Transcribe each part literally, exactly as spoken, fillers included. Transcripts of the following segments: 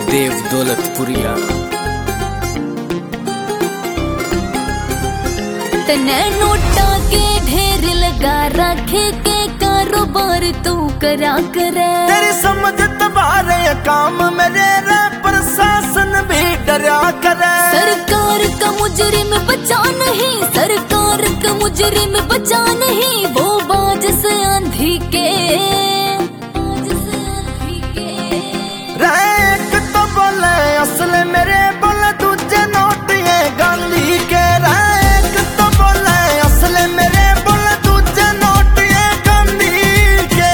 देव दौलतपुरिया। तने नोटा के ढेर लगा रखे के कारोबार तू करा करे। तेरी समझ तबारे काम मेरे रे प्रशासन भी डरा करे। सरकार का मुजरिम बचा नहीं, सरकार का मुजरिम बचा नहीं, वो बाज से आंधी के रैक तो बोले असल मेरे बोले दूजे नोट ये गांधी के। रैक तो बोले असल मेरे बोले दूजे नोट ये गांधी के।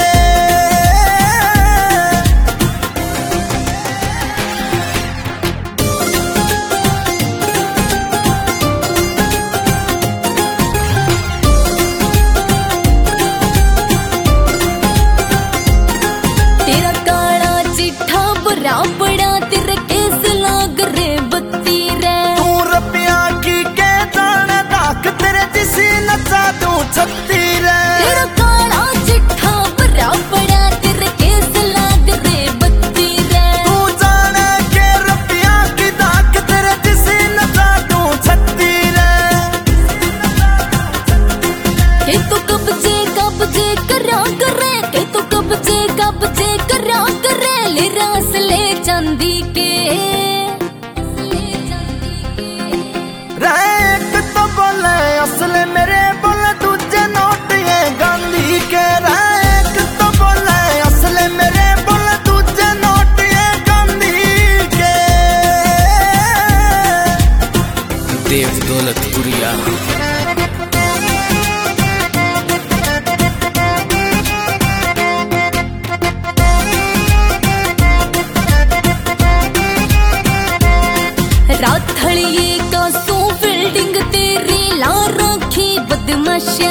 तेरा काला चिट्ठा बुरा पड़ा, तेरे केस लाग रे बत्ती रे। तू रुपया की के दाने दाख तेरे जिसी नचा तू छत्ती रे। तेरा काला चिट्ठा बुरा पड़ा, तेरे केस लाग रे बत्ती रे। तू जाने के रुपया की दाख तेरे जिसी नचा तू छत्ती रे। के तू कब्जे कब्जे करा करे, के तू कब्जे कब्जे करा करे, ले रास ले चांदी के। रैक तो बोले असल मेरे बोले दूजे नोट ये गांधी के। रैक तो बोले असल मेरे बोले दूजे नोट ये गांधी के। देव दौलतपुरिया। राथड़िए का सो बिल्डिंग तेरी ला रखी बदमाश